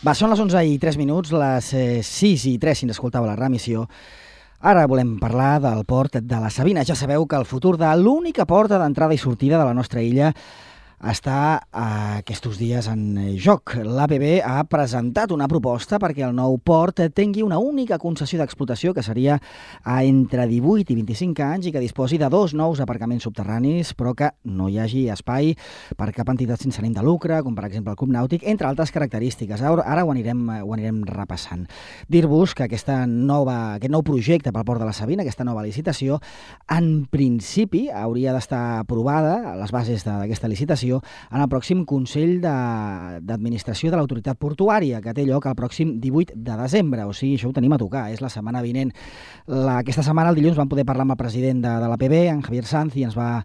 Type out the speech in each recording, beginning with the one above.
Va, són les 11:03, les 6:03 si ens escoltava la remissió. Ara volem parlar del port de la Sabina. Ja sabeu que el futur de l'única porta d'entrada i sortida de la nostra illa està aquests dies en joc. L'ABB ha presentat una proposta perquè el nou port tingui una única concessió d'explotació que seria a entre 18 i 25 anys i que disposi de 2 nous aparcaments subterranis, però que no hi hagi espai per cap entitat sense ànim de lucre, com per exemple el Club Nàutic, entre altres característiques. Ara ho anirem repassant. Dir-vos que aquest nou projecte pel port de la Sabina, aquesta nova licitació, en principi hauria d'estar aprovada, les bases d'aquesta licitació, en el pròxim Consell d'Administració de l'Autoritat Portuària, que té lloc el pròxim 18 de desembre. O sigui, això ho tenim a tocar, és la setmana vinent. Aquesta setmana, el dilluns, vam poder parlar amb el president de l'ABB, en Javier Sanz, i ens va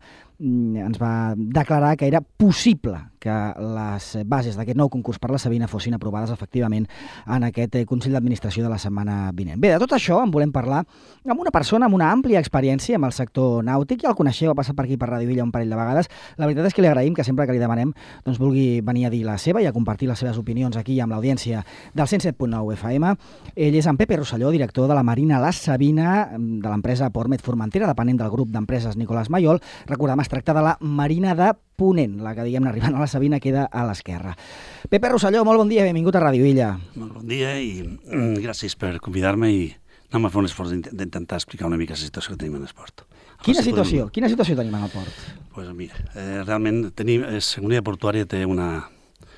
declarar que era possible que les bases d'aquest nou concurs per la Sabina fossin aprovades efectivament en aquest Consell d'Administració de la setmana vinent. Bé, de tot això en volem parlar amb una persona amb una àmplia experiència amb el sector nàutic. Ja el coneixeu, ha passat per aquí per Radio Illa un parell de vegades. La veritat és que li agraïm que sempre que li demanem doncs vulgui venir a dir la seva i a compartir les seves opinions aquí amb l'audiència del 107.9 FM. Ell és en Pepe Rosselló, director de la Marina La Sabina, de l'empresa Portmet Formentera, depenent del grup d'empreses Nicolás Mayol. Recordem, es tracta de la Marina de Ponent, la que, diguem-ne, arribant a la Sabina queda a l'esquerra. Pepe Rosselló, molt bon dia, benvingut a Radio Illa. Molt bon dia i gràcies per convidar-me i anem a fer un esforç d'intentar explicar una mica la situació que tenim en el port. Quina situació tenim en el port? Pues mira, realment Seguretat Portuària té una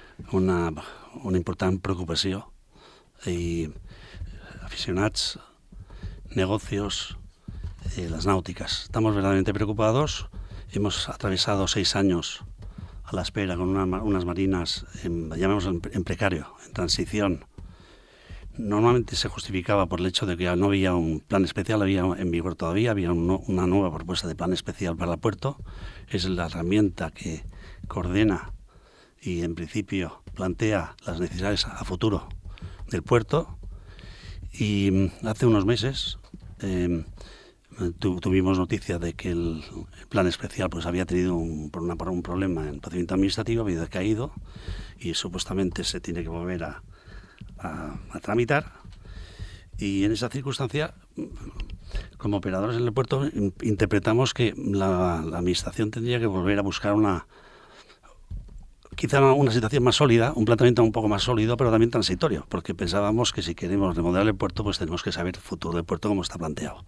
important preocupació i aficionats, negocios, las náuticas. Estamos verdaderamente preocupados. Hemos atravesado 6 años a la espera con unas marinas, llamemos en precario, en transición. Normalmente se justificaba por el hecho de que no había un plan especial, había en vigor todavía, había una nueva propuesta de plan especial para el puerto. Es la herramienta que coordena y en principio plantea las necesidades a futuro del puerto. Y hace unos meses tuvimos noticia de que el plan especial pues había tenido un problema en el procedimiento administrativo, había decaído y supuestamente se tiene que volver a tramitar. Y en esa circunstancia, como operadores en el puerto, interpretamos que la administración tendría que volver a buscar quizá una situación más sólida, un planteamiento un poco más sólido, pero también transitorio, porque pensábamos que si queremos remodelar el puerto, pues tenemos que saber el futuro del puerto como está planteado.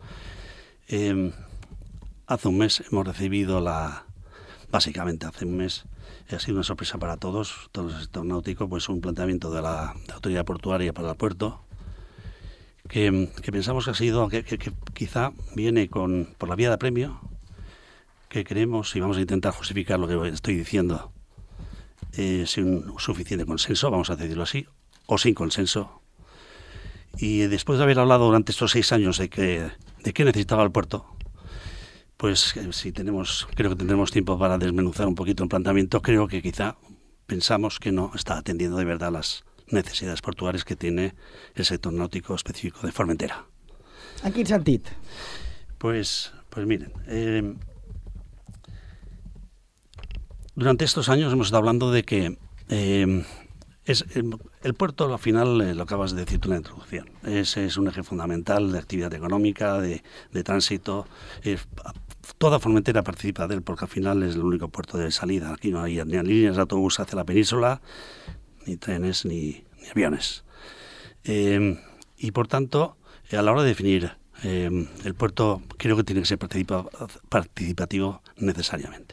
Hace un mes hemos recibido básicamente hace un mes, ha sido una sorpresa para todos el sector náutico, pues un planteamiento de la Autoridad Portuaria para el puerto, que pensamos que ha sido, que quizá viene por la vía de apremio, que creemos, y vamos a intentar justificar lo que estoy diciendo, sin suficiente consenso, vamos a decirlo así, o sin consenso. Y después de haber hablado durante estos 6 años de qué necesitaba el puerto, pues creo que tendremos tiempo para desmenuzar un poquito el planteamiento. Creo que quizá pensamos que no está atendiendo de verdad las necesidades portuarias que tiene el sector náutico específico de Formentera. En quin sentit? Pues miren, durante estos años hemos estado hablando de que el puerto, al final, lo acabas de decir tú en la introducción, es un eje fundamental de actividad económica, de tránsito. Toda Formentera participa de él porque al final es el único puerto de salida. Aquí no hay ni líneas de autobús hacia la península, ni trenes, ni aviones. Y por tanto, a la hora de definir el puerto, creo que tiene que ser participativo necesariamente.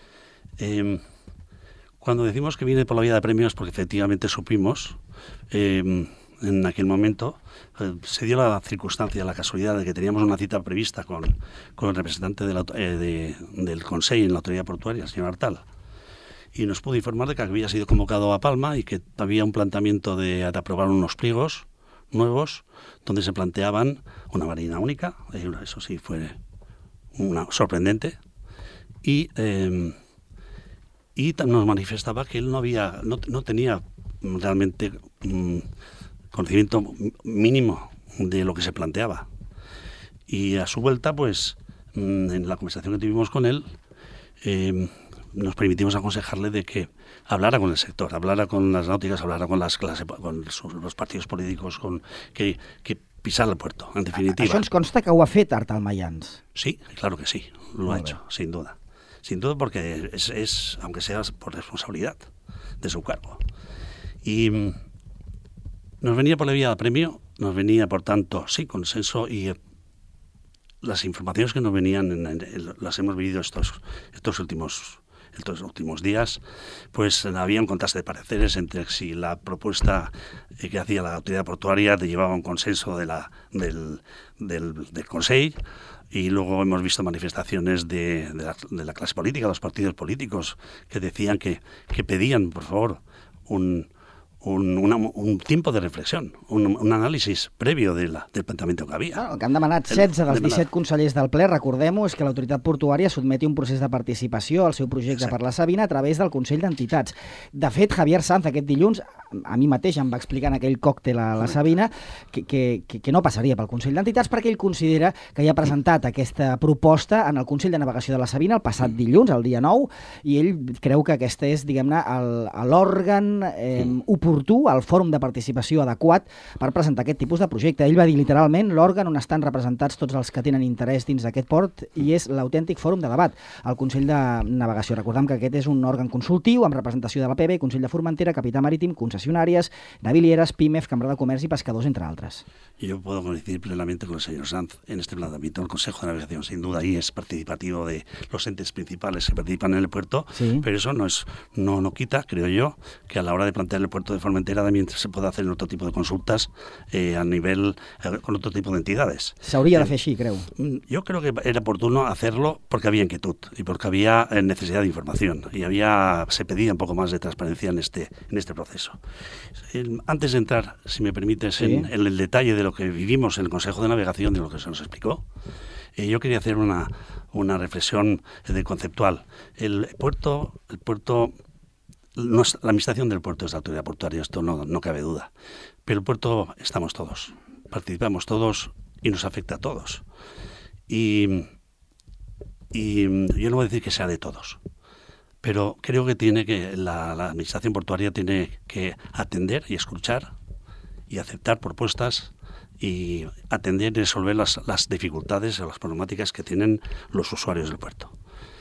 Cuando decimos que viene por la vía de premios, porque efectivamente supimos, en aquel momento, se dio la circunstancia, la casualidad de que teníamos una cita prevista con el representante del Consell en la Autoridad Portuaria, el señor Artal, y nos pudo informar de que había sido convocado a Palma y que había un planteamiento de aprobar unos pliegos nuevos donde se planteaban una marina única, eso sí fue sorprendente, y nos manifestaba que él no tenía realmente conocimiento mínimo de lo que se planteaba. Y a su vuelta, pues, en la conversación que tuvimos con él, nos permitimos aconsejarle de que hablara con el sector, hablara con las náuticas, hablara con los partidos políticos, que pisar el puerto, en definitiva. Això ens consta que ho ha fet Artal Mayans. Sí, claro que sí, lo ha hecho, sin duda. Sin duda porque es, aunque sea por responsabilidad de su cargo. Y nos venía por la vía del premio, nos venía, por tanto, sí, consenso, y las informaciones que nos venían, las hemos vivido estos últimos días, pues había un contraste de pareceres entre si la propuesta que hacía la autoridad portuaria llevaba un consenso del Consejo, y luego hemos visto manifestaciones de la clase política, de los partidos políticos, que decían que pedían, por favor, un tiempo de reflexió, un análisis previo del planteamiento que havia. El que han demanat 16 dels 17 consellers del ple, recordem-ho, és que l'autoritat portuària sotmeti un procés de participació al seu projecte per la Sabina a través del Consell d'Entitats. De fet, Javier Sanz aquest dilluns, a mi mateix em va explicar en aquell còctel a la Sabina que no passaria pel Consell d'Entitats perquè ell considera que ja ha presentat aquesta proposta en el Consell de Navegació de la Sabina el passat dilluns, el dia 9, i ell creu que aquesta és, diguem-ne, l'òrgan oportú, el fòrum de participació adequat per presentar aquest tipus de projecte. Ell va dir literalment l'òrgan on estan representats tots els que tenen interès dins d'aquest port i és l'autèntic fòrum de debat, el Consell de Navegació. Recordem que aquest és un òrgan consultiu amb representació de la PB, Consell de Formentera, Capità Marítim, concessionàries, navilieres, PIMEF, Cambra de Comerç i Pescadors, entre altres. Yo puedo coincidir plenamente con el señor Sanz en este planteamiento. El Consejo de Navegación, sin duda, ahí es participativo de los entes principales que participan en el puerto, sí. Pero eso no quita, creo yo, que a la hora de plantear el puerto de Formentera también se puede hacer otro tipo de consultas a nivel, con otro tipo de entidades. S'hauria de fer així, creu? Yo creo que era oportuno hacerlo porque había inquietud y porque había necesidad de información y se pedía un poco más de transparencia en este proceso. Antes de entrar, si me permites, ¿sí? en el detalle de lo que vivimos en el Consejo de Navegación, de lo que se nos explicó, yo quería hacer una reflexión conceptual. El puerto, la administración del puerto es la autoridad portuaria, esto no cabe duda. Pero el puerto estamos todos, participamos todos y nos afecta a todos. Y yo no voy a decir que sea de todos, pero creo que la administración portuaria tiene que atender y escuchar y aceptar propuestas y atender y resolver las dificultades o las problemáticas que tienen los usuarios del puerto.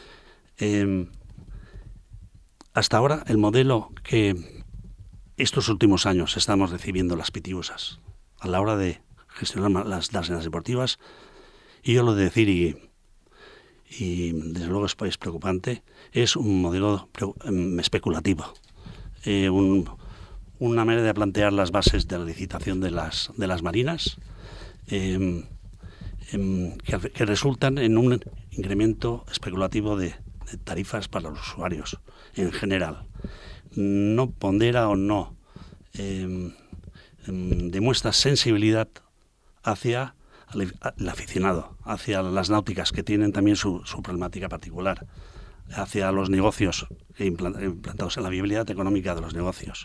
Hasta ahora, el modelo que estos últimos años estamos recibiendo las pitiusas a la hora de gestionar las arenas deportivas, y yo lo de decir, y desde luego es preocupante, es un modelo especulativo, una manera de plantear las bases de la licitación de las marinas que resultan en un incremento especulativo de tarifas para los usuarios en general. No pondera o no demuestra sensibilidad hacia el aficionado, hacia las náuticas que tienen también su problemática particular, hacia los negocios implantados en la viabilidad económica de los negocios.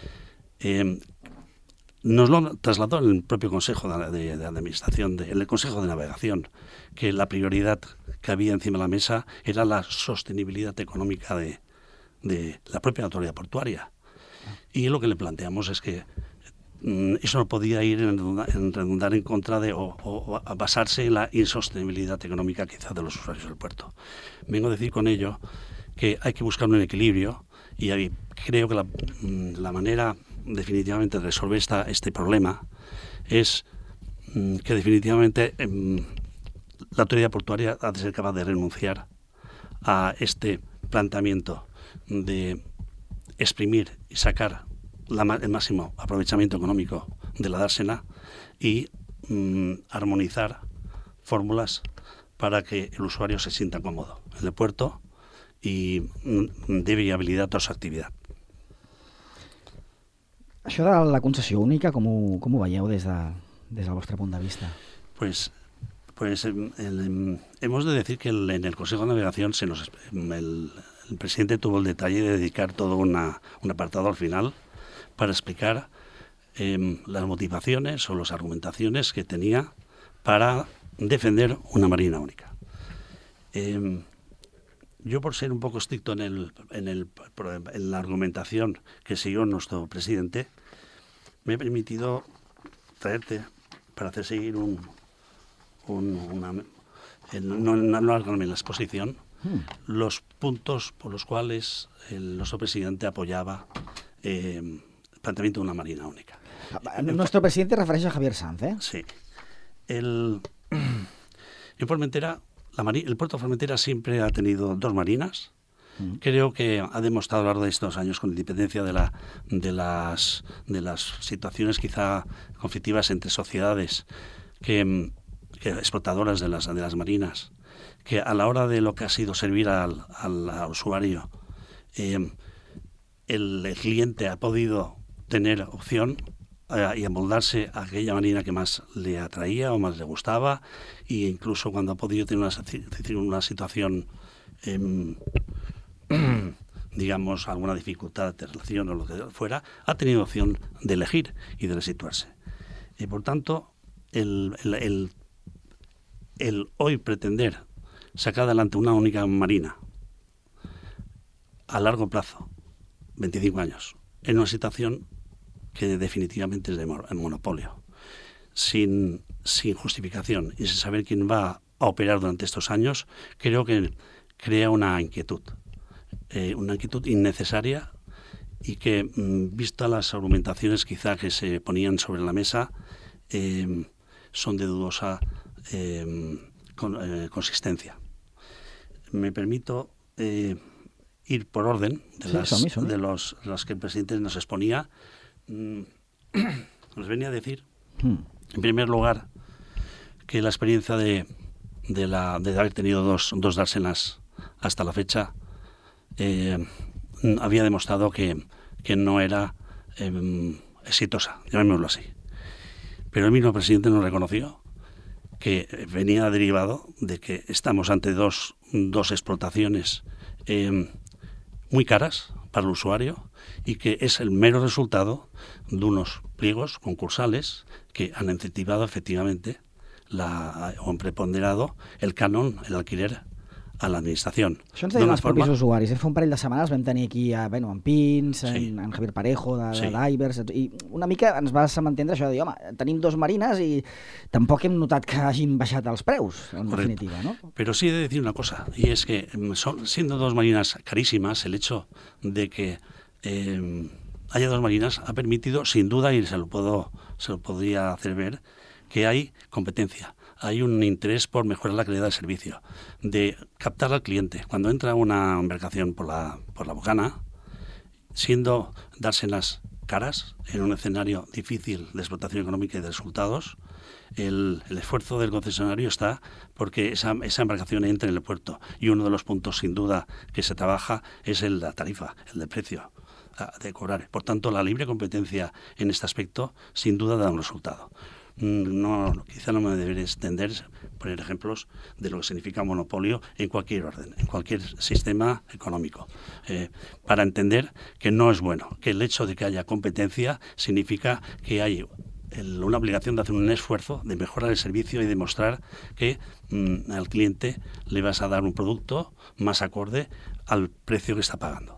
Nos lo trasladó el propio Consejo de Administración, el Consejo de Navegación, que la prioridad que había encima de la mesa era la sostenibilidad económica de la propia autoridad portuaria. Y lo que le planteamos es que eso no podía ir en redundar en contra de o a basarse en la insostenibilidad económica quizás de los usuarios del puerto. Vengo a decir con ello que hay que buscar un equilibrio y creo que la manera definitivamente de resolver este problema es que definitivamente la autoridad portuaria ha de ser capaz de renunciar a este planteamiento de exprimir y sacar el máximo aprovechamiento económico de la dársena y armonizar fórmulas para que el usuario se sienta cómodo en el puerto y dé viabilitat a tota la activitat. Això de la concessió única, com ho veieu des del vostre punt de vista? Pues hemos de decir que en el Consejo de Navegación el presidente tuvo el detalle de dedicar todo un apartado al final para explicar las motivaciones o las argumentaciones que tenía para defender una marina única. Yo, por ser un poco estricto en la argumentación que siguió nuestro presidente, me he permitido traerte para hacer seguir no alargarme en la exposición, los puntos por los cuales nuestro presidente apoyaba el planteamiento de una marina única. Nuestro presidente refereix a Javier Sanz, ¿eh? Sí. En Formentera, el puerto de Formentera siempre ha tenido 2 marinas. Creo que ha demostrado a lo largo de estos años, con independencia de las situaciones quizá conflictivas entre sociedades que explotadoras de las marinas, que a la hora de lo que ha sido servir al usuario, el cliente ha podido tener opción y amoldarse a aquella marina que más le atraía o más le gustaba, e incluso cuando ha podido tener una situación, digamos, alguna dificultad de relación o lo que fuera, ha tenido opción de elegir y de resituarse. Y por tanto, el hoy pretender sacar adelante una única marina a largo plazo, 25 años, en una situación que definitivamente es de monopolio, sin justificación y sin saber quién va a operar durante estos años, creo que crea una inquietud innecesaria, y que, vista las argumentaciones quizá que se ponían sobre la mesa, son de dudosa consistencia. Me permito ir por orden de los que el presidente nos exponía. Nos venía a decir, en primer lugar, que la experiencia de haber tenido dos dársenas hasta la fecha había demostrado que no era exitosa, llamémoslo así. Pero el mismo presidente nos reconoció que venía derivado de que estamos ante dos explotaciones muy caras para el usuario, y que es el mero resultado de unos pliegos concursales que han incentivado efectivamente o han preponderado el canon, el alquiler, a l'administració. Això ens deien els propis usuaris. Fa un parell de setmanes vam tenir aquí en Pins, en Javier Parejo, d'Ivers, i una mica ens va entendre això de dir, home, tenim 2 marines i tampoc hem notat que hagin baixat els preus, en definitiva, ¿no? Pero sí he de decir una cosa, y es que siendo 2 marinas carísimas, el hecho de que haya 2 marinas ha permitido, sin duda, y se lo podría hacer ver, que hay competencia. Hay un interés por mejorar la calidad del servicio, de captar al cliente. Cuando entra una embarcación por la bocana, siendo dárselas caras, en un escenario difícil de explotación económica y de resultados, el esfuerzo del concesionario está porque esa embarcación entre en el puerto. Y uno de los puntos, sin duda, que se trabaja es la tarifa, el de precio de cobrar. Por tanto, la libre competencia en este aspecto, sin duda, da un resultado. Quizá no me debería extender, poner ejemplos de lo que significa monopolio en cualquier orden, en cualquier sistema económico, para entender que no es bueno, que el hecho de que haya competencia significa que hay una obligación de hacer un esfuerzo de mejorar el servicio y demostrar que al cliente le vas a dar un producto más acorde al precio que está pagando.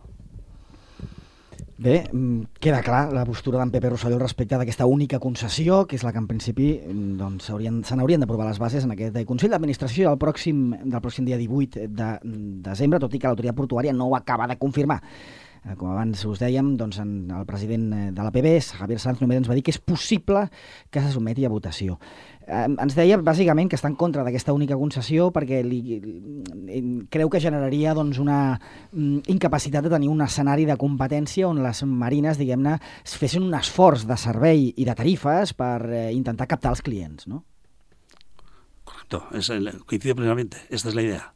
Bé, queda clar la postura d'en Pepe Rosselló respecte d'aquesta única concessió, que és la que en principi doncs, se n'haurien d'aprovar les bases en aquest Consell d'Administració del pròxim dia 18 de desembre, tot i que l'autoritat portuària no ho acaba de confirmar. Com abans us dèiem, doncs, el president de l'APB, Javier Sanz, només ens va dir que és possible que se sotmeti a votació. Ens deia, bàsicament, que està en contra d'aquesta única concessió perquè creu que generaria doncs, una incapacitat de tenir un escenari de competència on les marines, diguem-ne, fessin un esforç de servei i de tarifes per intentar captar els clients, ¿no? Correcto, coincide plenamente, esta es la idea.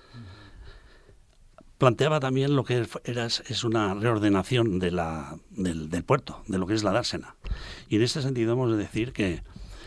Planteaba también lo que es una reordenación del puerto, de lo que es la dársena. Y en este sentido hemos de decir que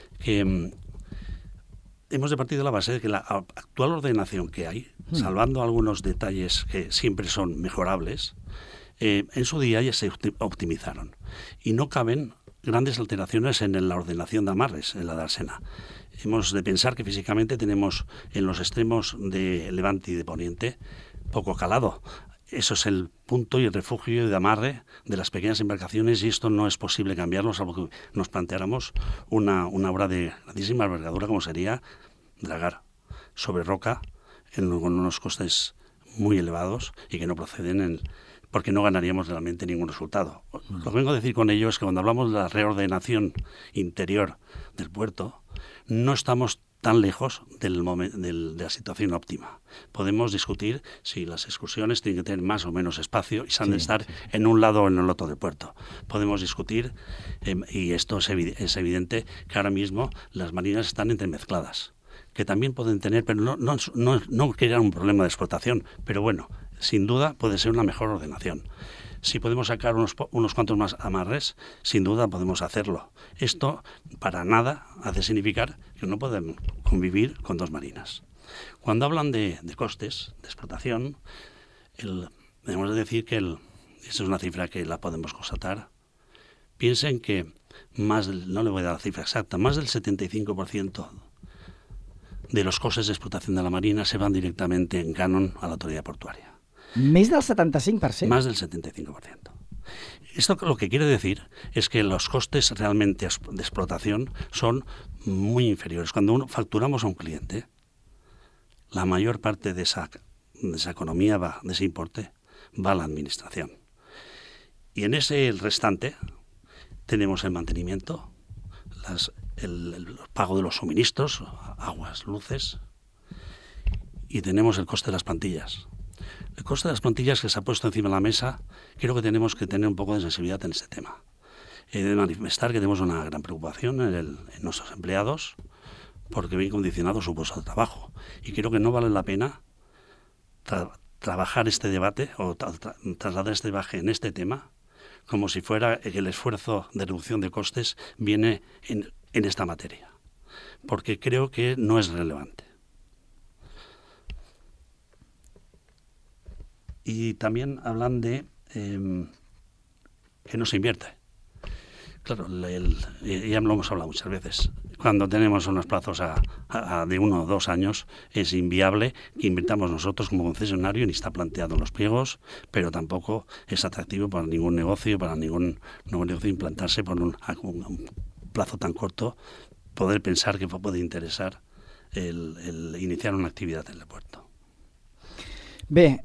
hemos de partir de la base de que la actual ordenación que hay, salvando algunos detalles que siempre son mejorables, en su día ya se optimizaron. Y no caben grandes alteraciones en la ordenación de amarres en la dársena. Hemos de pensar que físicamente tenemos en los extremos de levante y de poniente poco calado. Eso es el punto y el refugio de amarre de las pequeñas embarcaciones, y esto no es posible cambiarlo, salvo que nos planteáramos una obra de grandísima envergadura, como sería dragar sobre roca con unos costes muy elevados y que no proceden porque no ganaríamos realmente ningún resultado. Lo que vengo a decir con ello es que cuando hablamos de la reordenación interior del puerto, no estamos tan lejos de la situación óptima. Podemos discutir si las excursiones tienen que tener más o menos espacio y se han de estar en un lado o en el otro del puerto. Podemos discutir, y esto es evidente, que ahora mismo las marinas están entremezcladas, que también pueden tener, pero no crean un problema de explotación, pero bueno, sin duda puede ser una mejor ordenación. Si podemos sacar unos cuantos más amarres, sin duda podemos hacerlo. Esto para nada hace significar que no podemos convivir con dos marinas. Cuando hablan de costes de explotación, debemos decir que esa es una cifra que la podemos constatar. Piensen que no le voy a dar la cifra exacta, más del 75% de los costes de explotación de la marina se van directamente en canon a la autoridad portuaria. Més del 75%. Más del 75%. Esto lo que quiere decir es que los costes realmente de explotación son muy inferiores. Cuando facturamos a un cliente, la mayor parte de esa economía de ese importe, va a la administración. Y en el restante tenemos el mantenimiento, el pago de los suministros, aguas, luces, y tenemos el coste de las plantillas. El coste de las plantillas que se ha puesto encima de la mesa, creo que tenemos que tener un poco de sensibilidad en este tema. He de manifestar que tenemos una gran preocupación en nuestros empleados porque ven condicionado su puesto de trabajo. Y creo que no vale la pena trabajar este debate o trasladar este debate en este tema como si fuera que el esfuerzo de reducción de costes viene en esta materia, porque creo que no es relevante. Y también hablan de que no se invierte. Claro, ya lo hemos hablado muchas veces. Cuando tenemos unos plazos de 1 o 2 años, es inviable que invirtamos nosotros como concesionario, ni está planteado en los pliegos, pero tampoco es atractivo para ningún negocio, implantarse por un plazo tan corto, poder pensar que puede interesar el iniciar una actividad en el puerto. Bé,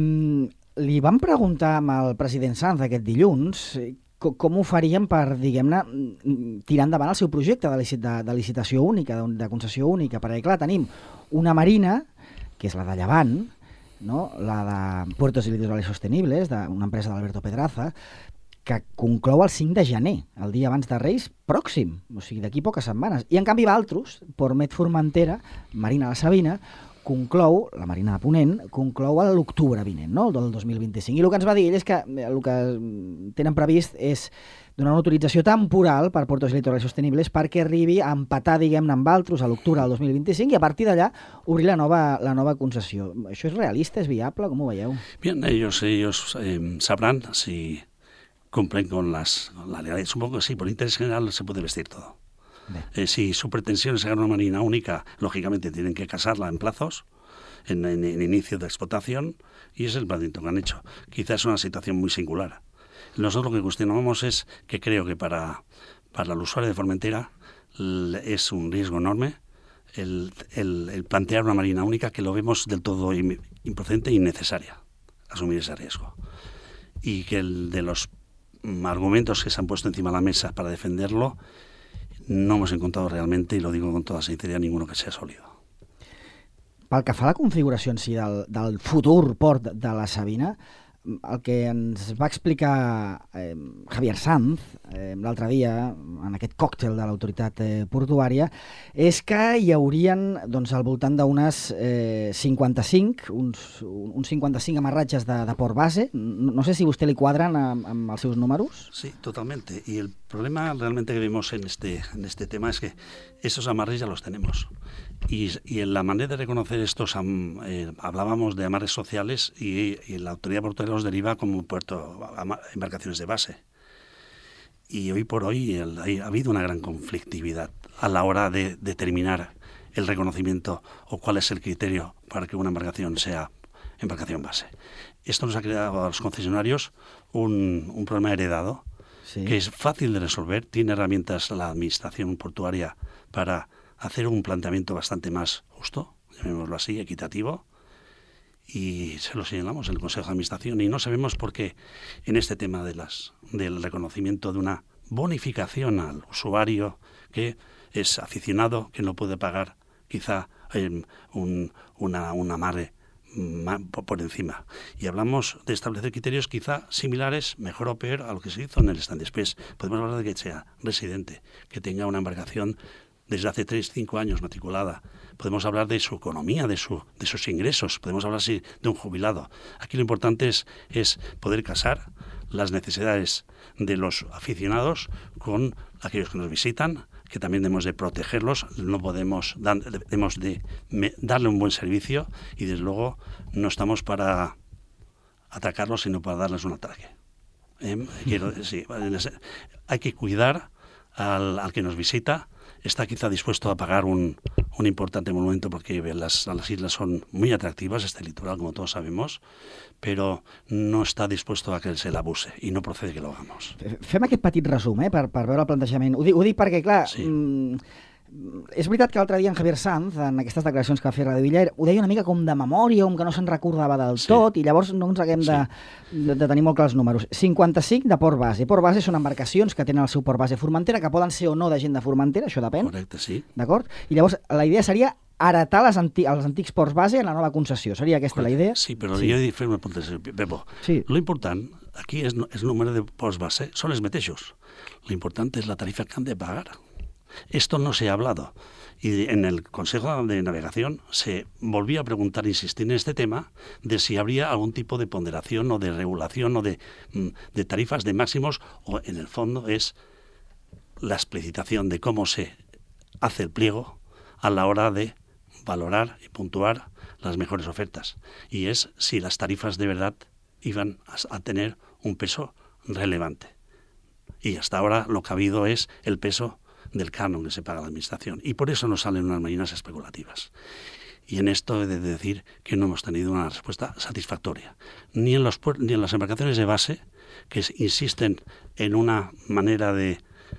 li vam preguntar al president Sanz aquest dilluns com ho farien per, diguem-ne, tirar endavant el seu projecte de licitació única, de concessió única, perquè, clar, tenim una marina, que és la de Llevant, no? La de Puertos y Litorales Sostenibles, d'una empresa d'Alberto Pedraza, que conclou el 5 de gener, el dia abans de Reis, pròxim, o sigui, d'aquí poques setmanes. I, en canvi, Valtros, Portmet Formentera, Marina de la Sabina, conclou, la Marina de Ponent, conclou a l'octubre vinent, no? El del 2025. I el que ens va dir ell és que el que tenen previst és donar una autorització temporal per Puertos y Litorales Sostenibles perquè arribi a empatar, diguem-ne, amb Valtros a l'octubre del 2025 i a partir d'allà obrir la nova concessió. Això és realista, és viable? Com ho veieu? Bien, ellos sabrán si cumplen con la legalidad. Supongo que sí, por interés general se puede vestir todo. Si su pretensión es sacar una marina única, lógicamente tienen que casarla en plazos, en inicio de explotación, y ese es el planteamiento que han hecho. Quizás es una situación muy singular. Nosotros lo que cuestionamos es que creo que para el usuario de Formentera es un riesgo enorme el plantear una marina única, que lo vemos del todo improcedente e innecesaria, asumir ese riesgo. Y que de los argumentos que se han puesto encima de la mesa para defenderlo, no hemos encontrado realmente, i lo digo con toda sinceridad, ninguno que sea sólido. Pel que fa a la configuració en si del futur port de la Sabina, el que ens va explicar Javier Sanz l'altre dia, en aquest còctel de l'autoritat portuària, és que hi haurien doncs, al voltant d'unes 55, uns 55 amarratges de port base. No sé si a vostè li quadren amb els seus números. Sí, totalmente. Y el problema realmente que vemos en este tema es que esos amarres ya los tenemos. Y en la manera de reconocer estos, hablábamos de amarres sociales y la autoridad portuaria los deriva como embarcaciones de base. Y hoy por hoy ha habido una gran conflictividad a la hora de determinar el reconocimiento o cuál es el criterio para que una embarcación sea embarcación base. Esto nos ha creado a los concesionarios un problema heredado, sí, que es fácil de resolver. Tiene herramientas la administración portuaria para hacer un planteamiento bastante más justo, llamémoslo así, equitativo, y se lo señalamos en el Consejo de Administración. Y no sabemos por qué en este tema del reconocimiento de una bonificación al usuario que es aficionado, que no puede pagar quizá un amarre por encima. Y hablamos de establecer criterios quizá similares, mejor o peor, a lo que se hizo en el stand. Después podemos hablar de que sea residente, que tenga una embarcación desde hace 3-5 años matriculada. Podemos hablar de su economía, de sus ingresos. Podemos hablar sí, de un jubilado. Aquí lo importante es poder casar las necesidades de los aficionados con aquellos que nos visitan, que también debemos de protegerlos, debemos de darle un buen servicio y desde luego no estamos para atacarlos, sino para darles un ataque. Sí, hay que cuidar al que nos visita. Está quizá dispuesto a pagar un importante monumento porque las islas son muy atractivas, este litoral, como todos sabemos, però no està dispuesto a que se l'abuse i no procede que lo hagamos. Fem aquest petit resum per veure el plantejament. Ho dic perquè, clar, sí, és veritat que l'altre dia en Javier Sanz, en aquestes declaracions que va fer Radio Villa, ho deia una mica com de memòria, com que no se'n recordava del tot, i llavors no ens haguem de tenir molt clars els números. 55 de port base. Port base són embarcacions que tenen el seu port base a Formentera, que poden ser o no de gent de Formentera, això depèn. Correcte, sí. D'acord? I llavors la idea seria heretar els antics ports base en la nova concessió. Seria aquesta la idea? Sí, però jo he de fer una puntualització, Pepo. Sí. Lo important aquí és el número de ports base, són els mateixos. Lo important és la tarifa que han de pagar. Esto no se ha hablado. Y en el Consejo de Navegación se volvía a preguntar, insistir en este tema, de si habría algún tipo de ponderación o de regulación o de tarifas de máximos, o en el fondo es la explicitación de cómo se hace el pliego a la hora de valorar y puntuar las mejores ofertas. Y es si las tarifas de verdad iban a tener un peso relevante. Y hasta ahora lo que ha habido es el peso del canon que se paga a la administración. Y por eso nos salen unas marinas especulativas. Y en esto he de decir que no hemos tenido una respuesta satisfactoria. Ni en las embarcaciones de base, que insisten en una manera de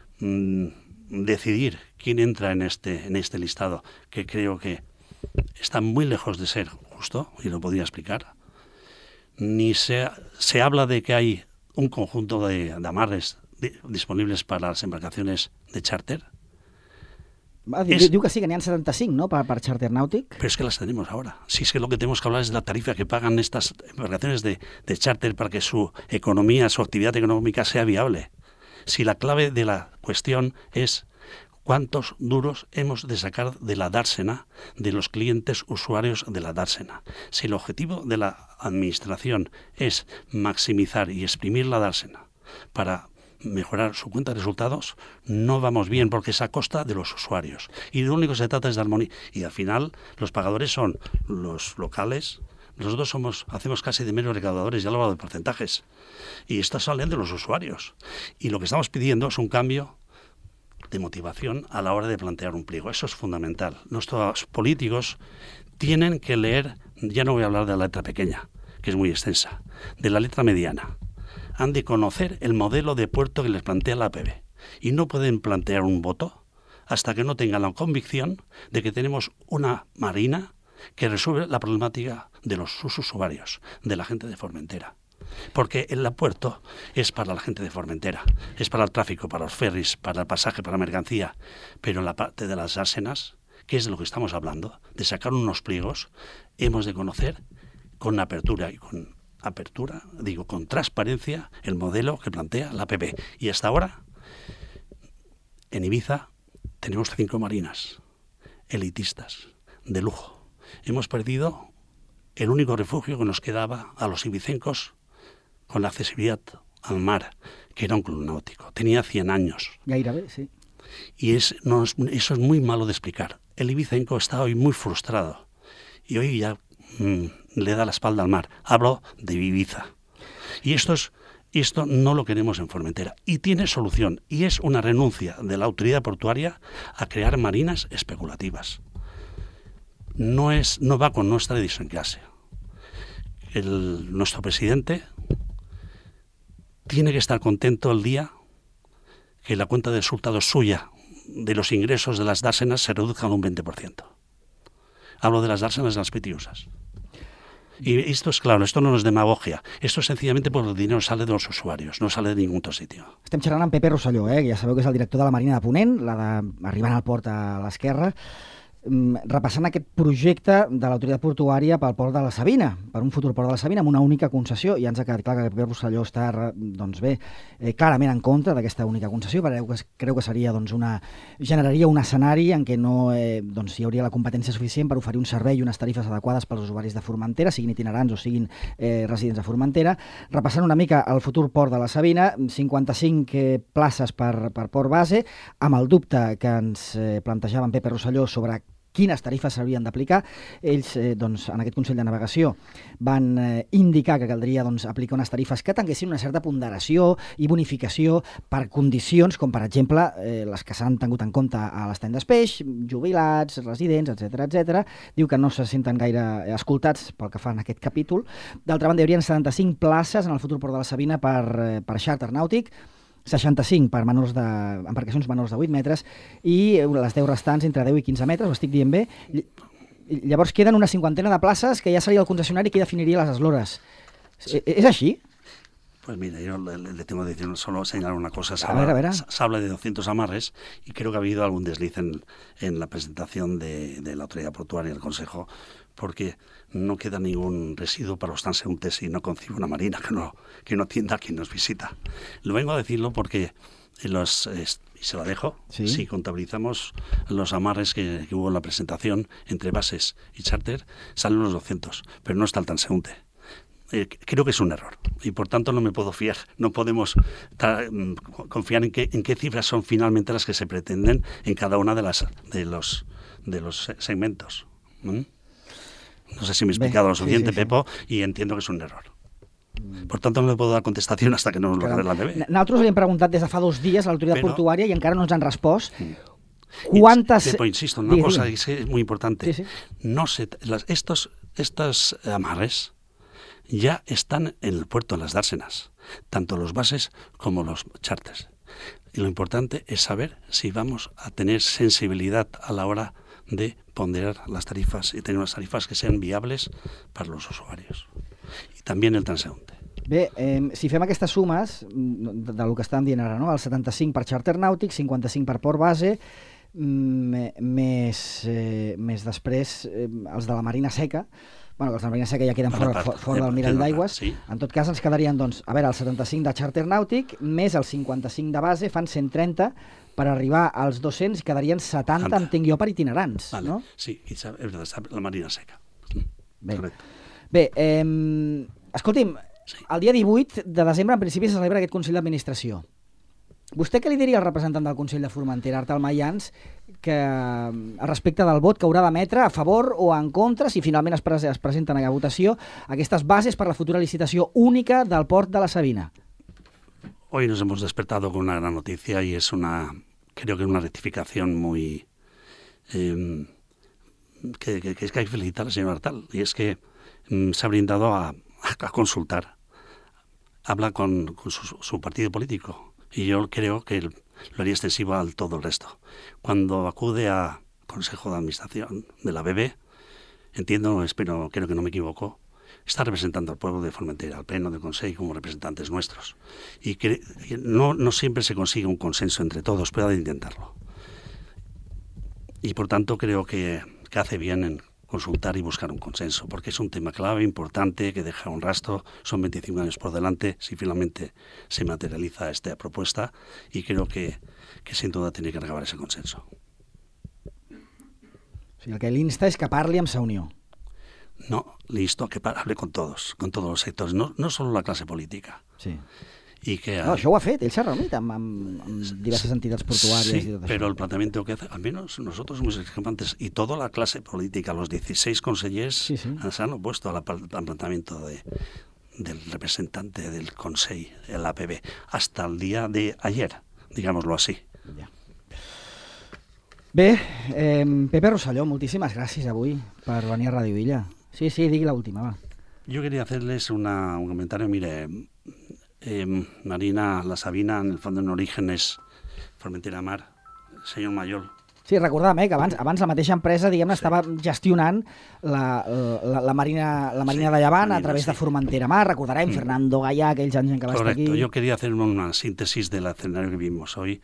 decidir quién entra en este listado, que creo que está muy lejos de ser justo, y lo podría explicar. Ni se habla de que hay un conjunto de amarres disponibles para las embarcaciones de charter. Diu que sí, que n'hi ha 75, ¿no?, para charter náutic. Pero es que las tenemos ahora. Si es que lo que tenemos que hablar es de la tarifa que pagan estas embarcaciones de charter para que su economía, su actividad económica sea viable. Si la clave de la cuestión es cuántos duros hemos de sacar de la dársena, de los clientes usuarios de la dársena. Si el objetivo de la administración es maximizar y exprimir la dársena para mejorar su cuenta de resultados, no vamos bien, porque es a costa de los usuarios. Y lo único que se trata es de armonía. Y al final los pagadores son los locales. Nosotros hacemos casi de meros recaudadores, ya lo he hablado de porcentajes. Y esto sale de los usuarios. Y lo que estamos pidiendo es un cambio de motivación a la hora de plantear un pliego. Eso es fundamental. Nuestros políticos tienen que leer, ya no voy a hablar de la letra pequeña, que es muy extensa, de la letra mediana. Han de conocer el modelo de puerto que les plantea la APB. Y no pueden plantear un voto hasta que no tengan la convicción de que tenemos una marina que resuelve la problemática de sus usuarios, de la gente de Formentera. Porque el puerto es para la gente de Formentera, es para el tráfico, para los ferries, para el pasaje, para la mercancía. Pero en la parte de las dársenas, que es de lo que estamos hablando, de sacar unos pliegos, hemos de conocer con apertura y con transparencia el modelo que plantea la APB. Y hasta ahora, en Ibiza, tenemos 5 marinas elitistas, de lujo. Hemos perdido el único refugio que nos quedaba a los ibicencos con la accesibilidad al mar, que era un club náutico. Tenía 100 años. Gairebé, sí. Y eso es muy malo de explicar. El ibicenco está hoy muy frustrado. Y hoy ya le da la espalda al mar. Hablo de Ibiza. Y esto no lo queremos en Formentera. Y tiene solución. Y es una renuncia de la autoridad portuaria a crear marinas especulativas. No va con nuestra idiosincrasia. nuestro presidente tiene que estar contento el día que la cuenta de resultados suya de los ingresos de las dársenas se reduzca un 20%. Hablo de las dársenas de las Pitiusas. Y esto es claro, esto no es demagogia. Esto es sencillamente porque el dinero sale de los usuarios, no sale de ningún otro sitio. Estem xerrant amb Pepe Rosselló, que ja sabeu que és el director de la Marina de Ponent, la d'arribant al port a l'esquerra, repassant aquest projecte de l'autoritat portuària pel port de la Sabina, per un futur port de la Sabina amb una única concessió. Ja ens ha quedat clar que Pepe Rosselló està clarament en contra d'aquesta única concessió, perquè creu que seria, generaria un escenari en què no hi hauria la competència suficient per oferir un servei i unes tarifes adequades pels usuaris de Formentera, siguin itinerants o siguin residents de Formentera. Repassant una mica el futur port de la Sabina, 55 places per port base, amb el dubte que ens plantejava en Pepe Rosselló sobre quines tarifes s'haurien d'aplicar. Ells, en aquest Consell de Navegació, van indicar que caldria aplicar unes tarifes que tinguessin una certa ponderació i bonificació per condicions, com per exemple les que s'han tingut en compte a l'estany d'Espeix, jubilats, residents, etc. Diu que no se senten gaire escoltats pel que fa en aquest capítol. D'altra banda, hi haurien 75 places en el futur port de la Sabina per xàrter nàutic, 65 per embarcacions menors de 8 metres i les 10 restants entre 10 i 15 metres, ho estic dient bé. Llavors queden una cinquantena de places que ja seria el concessionari que definiria les eslores. ¿Es així? Pues mira, yo le tengo que decir solo señalar una cosa. Se habla de 200 amarres y creo que ha habido algún desliz en la presentación de la autoridad portuaria y el Consejo, porque no queda ningún residuo para los transeúntes y no concibe una marina que no atienda a quien nos visita. Lo vengo a decirlo porque y se lo dejo, ¿Sí? Si contabilizamos los amarres que hubo en la presentación entre bases y charter, salen unos 200, pero no está el transeúnte. Creo que es un error y por tanto no me puedo fiar, no podemos confiar en qué cifras son finalmente las que se pretenden en cada una de los segmentos. No sé si me he explicado lo suficiente, sí. Pepo, y entiendo que és un error. Per tant, no le puedo dar contestació hasta que no nos lo revele la BB. Nosaltres li hem preguntat des de fa 2 dies a l'autoritat portuària i encara no ens han respost. ¿Cuántas? Pepo, insisto, una cosa que es muy importante. Sí. Estos amarres ya están en el puerto de las dársenas, tanto los bases como los charters. Y lo importante es saber si vamos a tener sensibilidad a la hora de ponderar las tarifas y tener unas tarifas que sean viables para los usuarios. I també el transeúnte. Bé, si fem aquestes sumes del que estàvem dient ara, no? El 75 per xàrter nàutic, 55 per port base, més després els de la Marina Seca. Bueno, els de la Marina Seca ja queden fora del mirall d'aigües. Sí. En tot cas, ens quedarien, el 75 de xàrter nàutic més el 55 de base, fan 130, per arribar als 200 quedarien 70, entenc jo, per itinerants. Vale. No? Sí, és la Marina Seca. Bé, escolti'm, el dia 18 de desembre en principi se celebra aquest Consell d'Administració. Vostè què li diria al representant del Consell de Formentera, Artal Mayans, que respecte del vot que haurà d'emetre a favor o en contra, si finalment es presenten a votació, aquestes bases per la futura licitació única del port de la Sabina? Hoy nos hemos despertado con una gran noticia y creo que una rectificación muy que hay que felicitar al señor Artal, y es que se ha brindado a consultar, habla con su partido político, y yo creo que lo haría extensivo a todo el resto. Cuando acude a Consejo de Administración de la BB, creo que no me equivoco, está representando al pueblo de Formentera, al pleno del Consejo como representantes nuestros. Y que no siempre se consigue un consenso entre todos, pero ha de intentarlo. Y por tanto creo que hace bien en consultar y buscar un consenso, porque es un tema clave, importante, que deja un rastro. Son 25 años por delante si finalmente se materializa esta propuesta, y creo que sin duda tiene que acabar ese consenso. O sigui, el que l'insta és que parli amb Sa Unió. No, le insto a que hable con todos los sectores, no solo la clase política. Sí. Y que això ho ha fet, ell s'ha reunit amb diverses entitats portuàries. Sí, pero el planteamiento que hace, al menos nosotros somos discrepantes, y toda la clase política, los 16 consejeros, sí. se han opuesto al planteamiento del representante del Consejo, el APB, hasta el día de ayer, digámoslo así. Ja. Bé, Pepe Rosselló, moltíssimes gràcies avui per venir a Ràdio Illa. Sí, digui l'última, va. Yo quería hacerles un comentario. Mire, Marina, la Sabina, en el fondo en origen és Formentera Mar, senyor Mayol. Sí, recordàvem que abans la mateixa empresa, diguem-ne, estava gestionant la Marina de Llevant a través de Formentera Mar. Recordarem Fernando Gallà, aquells anys en què va estar aquí. Correcto. Yo quería hacer una síntesis del escenario que vivimos hoy.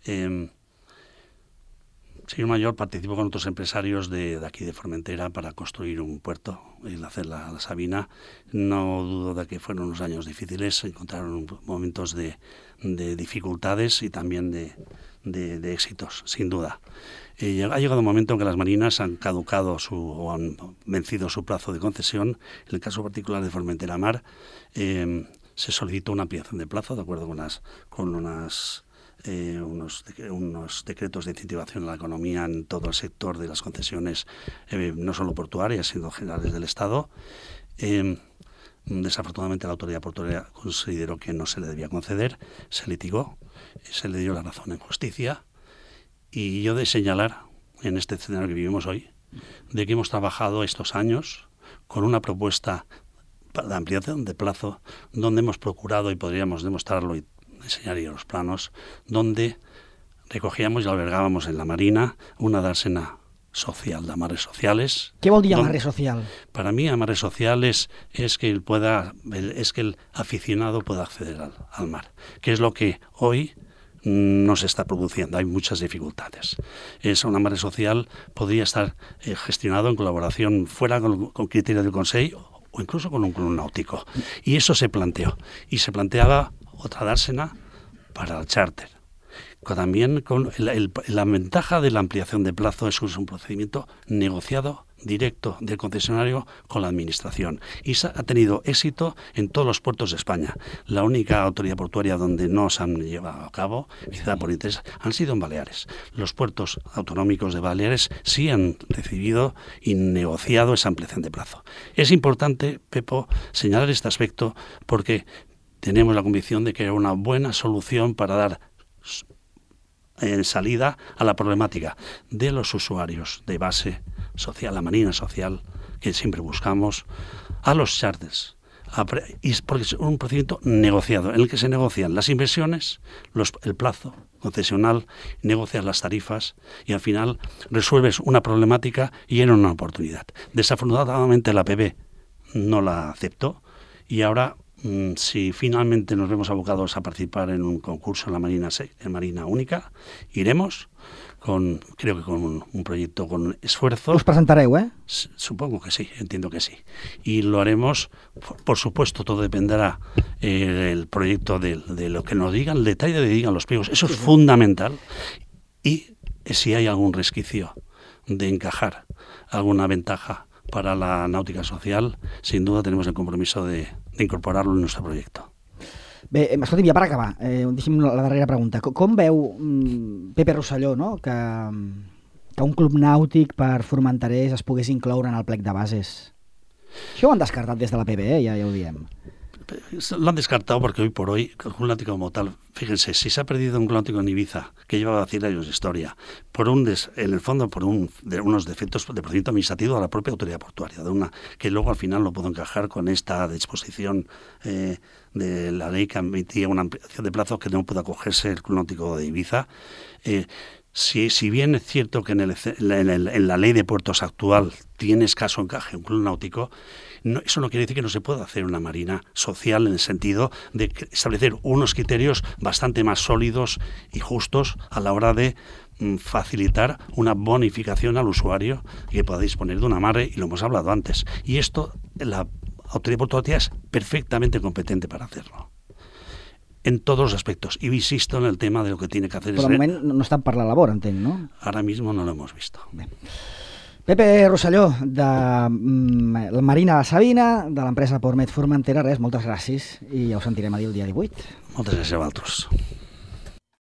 Señor Mayor participó con otros empresarios de aquí de Formentera para construir un puerto y hacer la Sabina. No dudo de que fueron unos años difíciles, se encontraron momentos de dificultades y también de éxitos, sin duda. Ha llegado un momento en que las marinas han caducado o han vencido su plazo de concesión. En el caso particular de Formentera Mar, se solicitó una ampliación de plazo, de acuerdo con unos decretos de incentivación a la economía en todo el sector de las concesiones, no solo portuarias, sino generales del Estado. Desafortunadamente la autoridad portuaria consideró que no se le debía conceder, se litigó, se le dio la razón en justicia, y yo de señalar en este escenario que vivimos hoy, de que hemos trabajado estos años con una propuesta de ampliación de plazo, donde hemos procurado, y podríamos demostrarlo y enseñaría los planos, donde recogíamos y albergábamos en la Marina una dársena social, de amarres sociales. ¿Qué vol dir amarre social? Para mí, amarre social es que el aficionado pueda acceder al mar, que es lo que hoy no se está produciendo, hay muchas dificultades. Un amarre social podría estar gestionado en colaboración fuera con criterios del Consejo o incluso con un club náutico. Y eso se planteó. Y se planteaba otra dársena para el charter. También con la ventaja de la ampliación de plazo es un procedimiento negociado directo del concesionario con la administración, y ha tenido éxito en todos los puertos de España. La única autoridad portuaria donde no se han llevado a cabo, quizá por interés, han sido en Baleares. Los puertos autonómicos de Baleares sí han recibido y negociado esa ampliación de plazo. Es importante, Pepo, señalar este aspecto porque tenemos la convicción de que era una buena solución para dar salida a la problemática de los usuarios de base social, la marina social, que siempre buscamos, a los charters, porque es un procedimiento negociado, en el que se negocian las inversiones, el plazo concesional, negocias las tarifas y al final resuelves una problemática y era una oportunidad. Desafortunadamente la PB no la aceptó y ahora, si finalmente nos vemos abocados a participar en un concurso en la Marina Única, iremos creo que con un proyecto con esfuerzo. Us presentareu, Supongo que sí, entiendo que sí. Y lo haremos, por supuesto, todo dependerá el proyecto de lo que nos digan, el detalle de digan los pliegos. Eso es fundamental. Y si hay algún resquicio de encajar alguna ventaja para la náutica social, sin duda tenemos el compromiso de incorporarlo en nuestro proyecto. Bé, escolti'm, ja per acabar, deixi'm la darrera pregunta. Com veu Pepe Rosselló, no? que un club nàutic per formenterers es pogués incloure en el plec de bases? Això ho han descartat des de la PB, ja ho diem. Lo han descartado porque hoy por hoy el Club Náutico como tal, fíjense, si se ha perdido un Club Náutico en Ibiza que llevaba 100 años de historia, en el fondo por unos defectos de procedimiento administrativo de la propia autoridad portuaria, que luego al final lo pudo encajar con esta disposición de la ley que admitía una ampliación de plazo que no pudo acogerse el Club Náutico de Ibiza. Si bien es cierto que en la ley de puertos actual tiene escaso encaje un club náutico, eso no quiere decir que no se pueda hacer una marina social en el sentido de establecer unos criterios bastante más sólidos y justos a la hora de facilitar una bonificación al usuario que pueda disponer de un amarre, y lo hemos hablado antes. Y esto la autoridad portuaria es perfectamente competente para hacerlo. En todos los aspectos. Y insisto en el tema de lo que tiene que hacer. Però de moment no estan per la labor, entenc, no? Ahora mismo no lo hemos visto. Bé. Pepe Rosselló, de la Marina La Sabina, de l'empresa Portmet Formentera. Moltes gràcies i ja ho sentirem a dir el dia 18. Moltes gràcies a vosaltres.